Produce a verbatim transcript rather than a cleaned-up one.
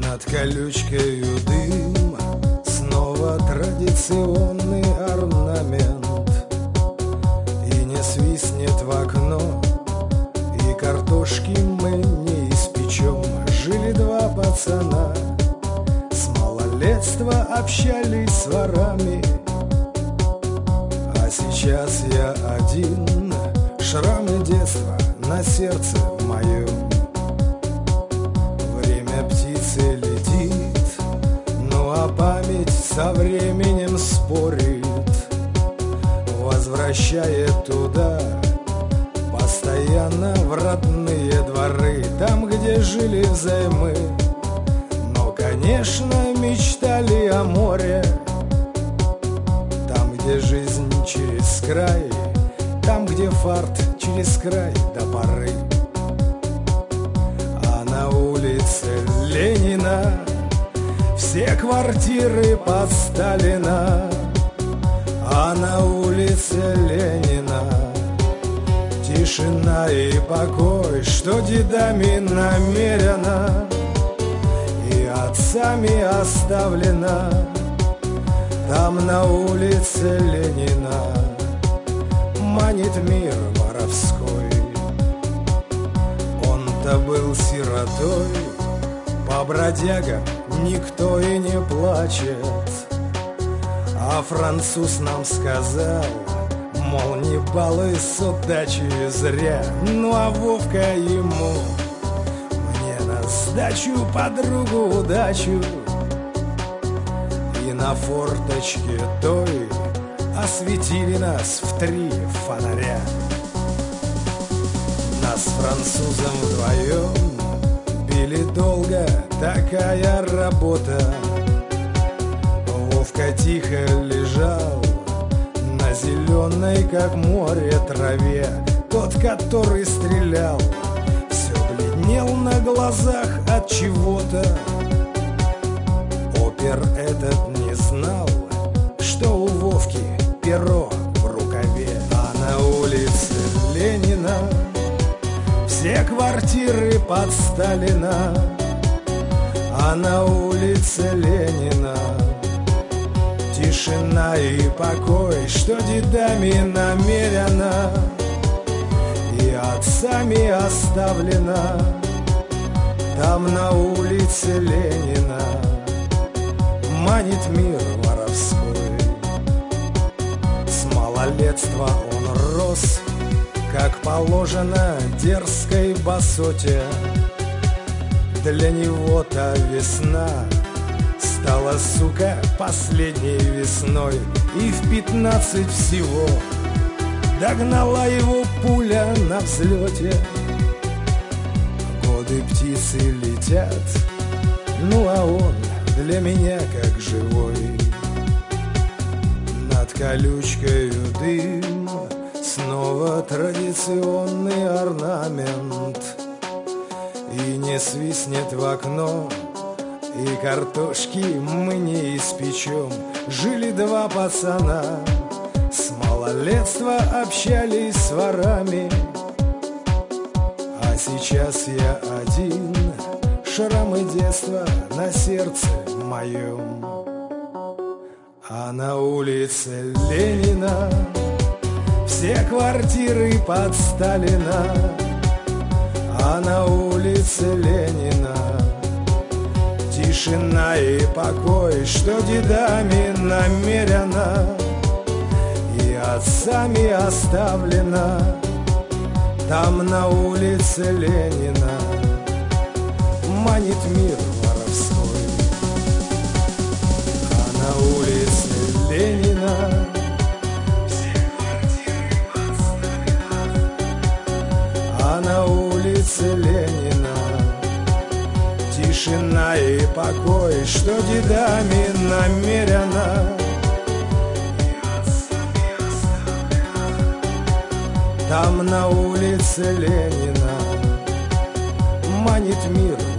Над колючкою дым, снова традиционный орнамент. И не свистнет в окно, и картошки мы не испечем. Жили два пацана, с малолетства общались с ворами. А сейчас я один, шрамы детства на сердце моем. Время птицы летит, ну а память со временем спорит, возвращает туда, постоянно в родные дворы, там, где жили взаймы. Но, конечно, мечтали о море, там, где жизнь через край, там, где фарт через край до поры. А на улице Ленина все квартиры под Сталина. А на улице Ленина тишина и покой, что дедами намерено и отцами оставлено. Там на улице Ленина манит мир воровской. Он-то был сиротой, по бродягам никто и не плачет. А француз нам сказал, мол, не балуй с удачей зря. Ну а Вовка ему: мне на сдачу, подругу, удачу. И на форточке той осветили нас в три фонаря. Нас с французом вдвоем били долго, такая работа. Вовка тихо лежал на зеленой, как море, траве. Тот, который стрелял, все бледнел на глазах от чего-то. Опер этот не знал, что у Вовки перо в рукаве. А на улице Ленина все квартиры под Сталина. А на улице Ленина тишина и покой, что дедами намерено и отцами оставлено. Там на улице Ленина манит мир воровской. С малолетства он рос, как положено дерзкой босоте. Для него та весна стала, сука, последней весной. И в пятнадцать всего догнала его пуля на взлете. Годы птицы летят, ну а он для меня как живой. Над колючкою дым, снова традиционный орнамент. И не свистнет в окно, и картошки мы не испечем. Жили два пацана, с малолетства общались с ворами. А сейчас я один, шрамы детства на сердце моем. А на улице Ленина все квартиры под Сталина. А на улице Ленина тишина и покой, что дедами намерено и отцами оставлено. Там на улице Ленина манит мир воровской. А на улице Ленина а на улице Ленина тишина и покой, что дедами намерено и отцами оставлено. Там на улице Ленина манит мир